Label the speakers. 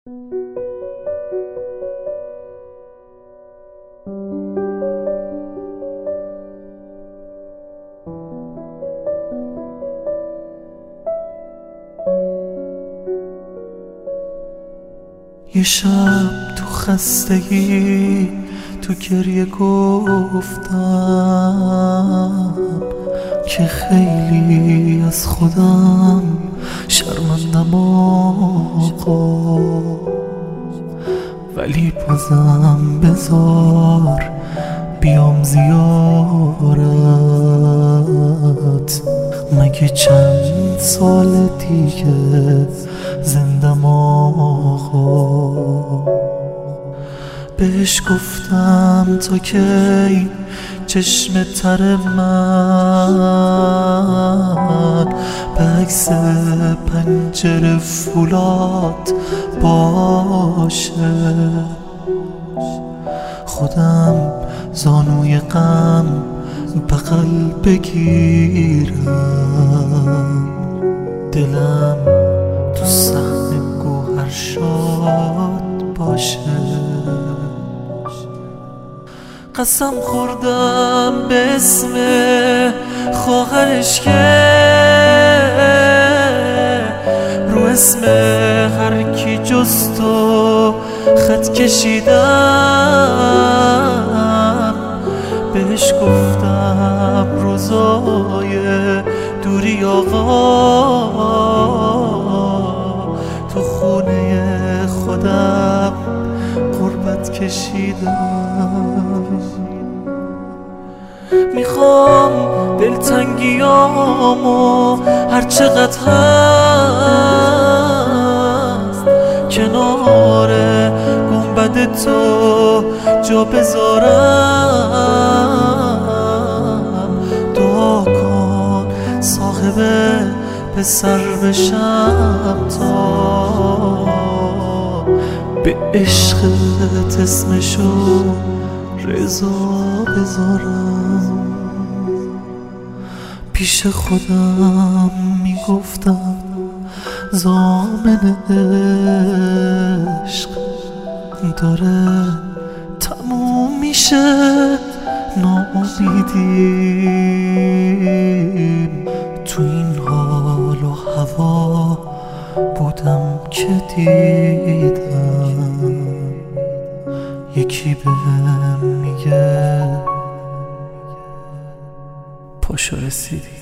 Speaker 1: یه شب تو خستگی تو گریه گفتم که خیلی از خودم شرمندم آقا، ولی بازم بذار بیام زیارت. مگه چند سال دیگه زندم آقا. بهش گفتم تا کی چشم تر من به عکس پنجره فولاد باشه. خودم زانوی غم بغل بگیرم، دلم تو صحن گوهر شاد باشه. قسم خوردم به اسم خواهرش که رو اسم هر کی جز تو خط کشیدم. بهش گفتم روزای دوری آقا تو خونه خودم غربت کشیدم. میخوام دلتنگیامو هر چقدر هست کنار گنبد تو جا بذارم. دعا کن صاحب پسر بشم تا به عشقت اسمشو رضا بذارم. پیش خودم میگفتم ضامن عشق داره تموم میشه، ناامیدیم. تو این حال و هوا بودم که دیدم یکی بهم میگه پاشو رسیدی.